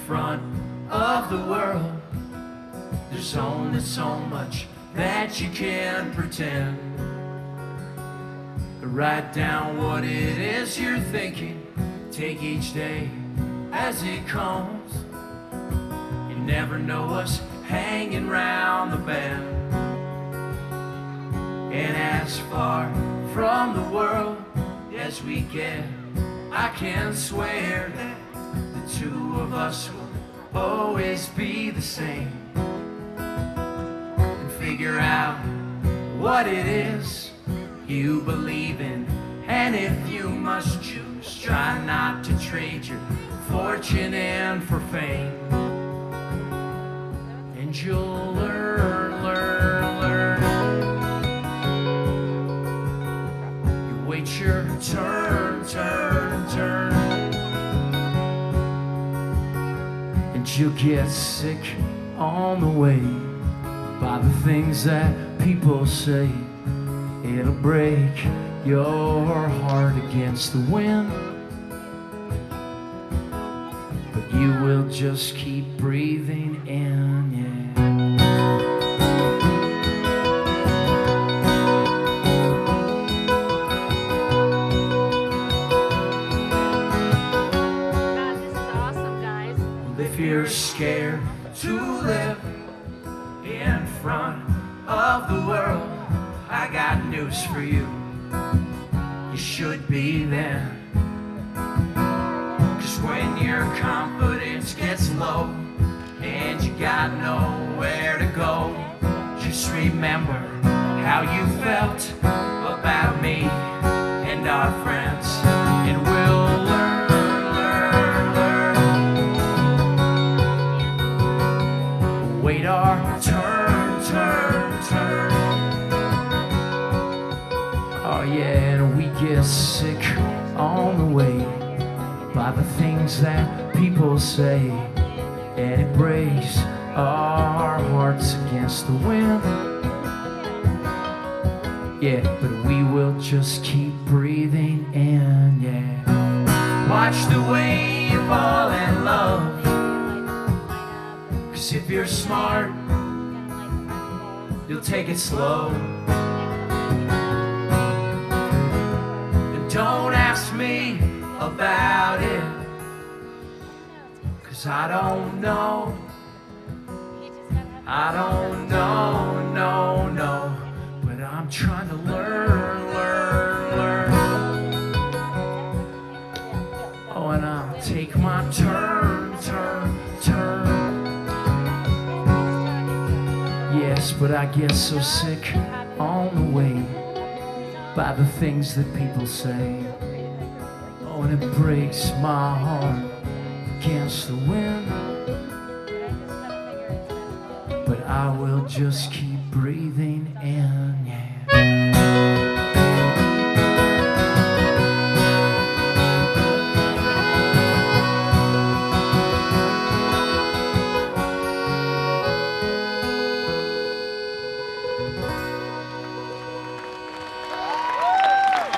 front of the world. There's only so much that you can pretend. Write down what it is you're thinking. Take each day as it comes. You never know us hanging round the bend. And as far from the world as we get, I can swear that the two of us will always be the same. And figure out what it is you believe in. And if you must choose, try not to trade your fortune in for fame. And you'll learn, learn, learn. You wait your turn, turn, turn. And you'll get sick on the way by the things that people say. It'll break your heart against the wind, but you will just keep breathing in, yeah. God, this is awesome, guys. If you're scared to live in front of the world, I got news for you. You should be then. 'Cause when your confidence gets low and you got nowhere to go, just remember how you felt about me and our friends. And we'll learn, learn, learn. Wait our turn, turn, turn. Oh yeah, and we get sick on the way by the things that people say, and it breaks our hearts against the wind. Yeah, but we will just keep breathing in, yeah. Watch the way you fall in love, 'cause if you're smart, you'll take it slow. Don't ask me about it, 'cause I don't know. I don't know, no, no. But I'm trying to learn, learn, learn. Oh, and I'll take my turn, turn, turn. Yes, but I get so sick on the way by the things that people say. Oh, and it breaks my heart against the wind, but I will just keep breathing in.